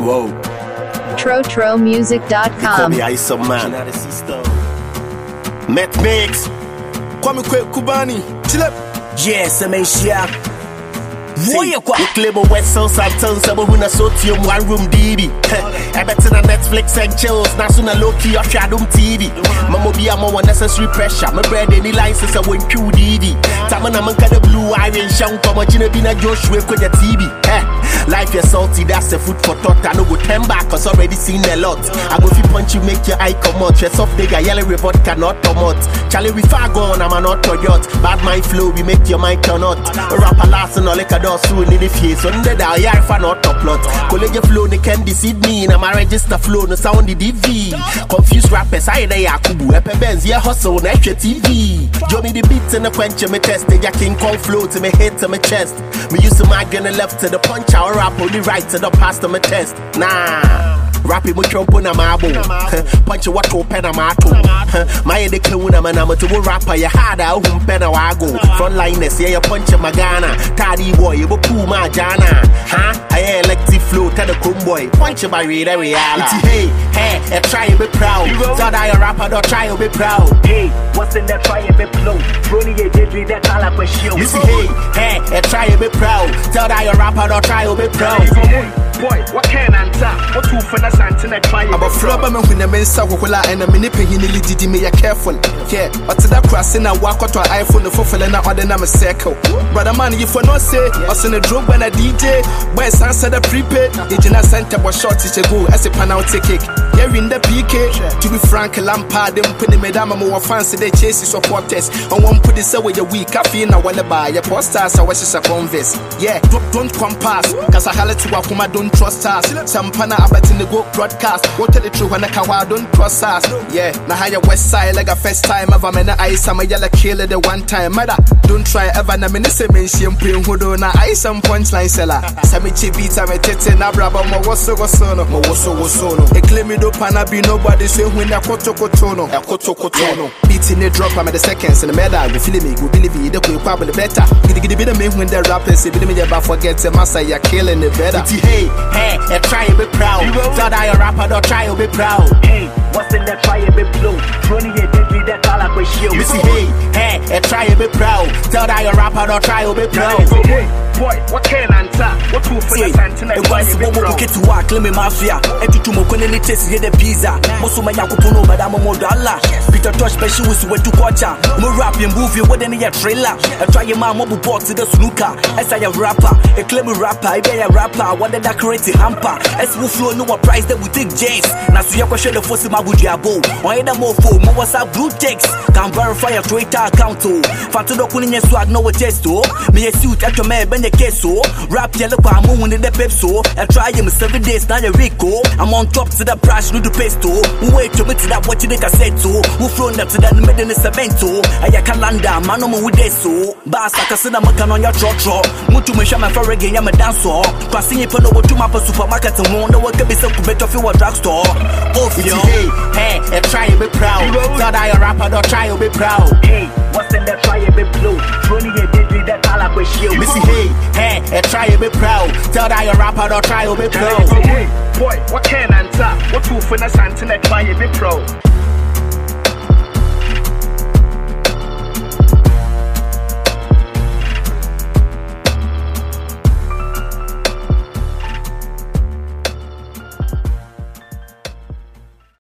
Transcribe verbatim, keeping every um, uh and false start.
Whoa. Trotro Music dot com. Call me Ice Man. Met Mix. Kwame Kubani. Chile. Yes, I'm Asia. See, we claim a West South Santon, Sabo Huna Sotium, one room D V. I bet on Netflix and chills, Nasuna low key or Shadum T V. Mamo be a more necessary pressure. My bread any license, I went Q D D. Tamana Manka the blue iron, Shang Tomachina Bina Joshua with your T V. Life is salty, that's the food for thought. I know go ten back, cause already seen a lot. I go fi punch you, make your eye come out. Dress off nigga, yellow report cannot come out. Charlie, we far gone, I'm an auto yacht. Bad mind flow, we make your mind turn out. A rapper last and all like a door soon in the face. Under the eye, if I not upload. College flow, they can deceive me. I'm a register flow, no sound the D V. Confused rappers, I dey Yakubu. Epe Benz, yeah hustle, on extra T V. Joe me the beats and the quench, me test. They King Kong flow to me head to my chest. Me used to migraine the left to the punch, I rap on the right to the past to my test. Nah. Rapping with your puna mabo. Punch what open a mato. My head clone, I'm an amateur rapper. You had a home pen a wago. Frontliners, yeah, you punch a magana. Taddy boy, you poo my jana. Huh? I elective flow, tell the cool boy. Punch by reader reality. Hey, hey, try to be proud. Thought I a rapper, don't try to be proud. Hey, what's in that try to be flow? Brony, you did read that all up a show. You see, hey, hey, try to be proud. Thought I a rapper, don't try to be proud. Boy, what can I answer? What two for the Santa try? I'm a flubber man when the men saw Cola and a minute he nearly did me a careful. Yeah, but to that crossing, I walk out to an iPhone for filling out the name circle. But a man, if for no say, I send a drug when a D J, where Sansa the prepaid, the Gina Center was short to go as a penalty kick. Yeah, in the P K, to be frank, Lampard, them putting Madame more fancy, they chase supporters. I won't put this away a week. I feel I want to buy a posters, I was just a converse. Yeah, don't, don't compass, cause I had to walk my don't trust us. Some pana about in the go broadcast. What tell the truth when I kawa don't cross us. Yeah, now higher west side like a first time ever. Man, I some a yellow killer the one time. Mother, don't try ever. Na minute mention playing who na I some punchline seller. Samichi beats I'm a tete na braba. Ma waso wasono, ma waso wasono. A claim me do pana be nobody say when a koto kotono, a koto kotono. Beating the drop I'm at the seconds and the medal. We feel me, we believe it. The quick probably better. Giddy giddy be the man when the rappers say be me about forget the master you're killing it better. Hey, hey, hey, try to be proud. Thought I a rapper, don't try to be proud. Hey, what's in that try to be flow? Brony, you did read that all up a show. You see, hey, hey, hey, try to be proud. Thought I a rapper, don't try to be proud. Boy, what can I answer? What two for the Santa try to be proud? Get to work, let me mafia. And to mo kone ni test the pizza. Most of my yakupuno, but I'm a more dollar. Peter Tosh, special with what to watch. More rapping movie, what any a trailer. I try your mom mobile box to the snooker. As I a rapper, a claim rapper, I be a rapper. What the decorate hamper. As we flow, no price that we take James. Now, so you can share the force of my budiabo. Why the more for more was our blue checks? Can verify a Twitter account. Fatudo Kunin swag no test. Me a suit at your man, Ben the queso. Rap yellow palm moon in the pepso. I try him seven days, now a Rico. I'm on top to the brush, no the pesto. Who wait to me to that what you think I said so. Who flown up to that middle in cemento. I can land down, man, no with this so. Bass like a cinema can on your trotro. Mutu me shama for a game, I'm a dancer. Passing it for no to my supermarket and wonder what can be so better for a drugstore. Oh, hey, hey, hey, try to be proud. Thought I a rapper, don't try to be proud. Hey, what's in that try to be flow? Brony, you did read that all up a show. Missy, hey, hey, hey, try to be proud. Thought I a rapper, don't try to be proud. Boy, what can I answer? What two for the Santa try to be proud?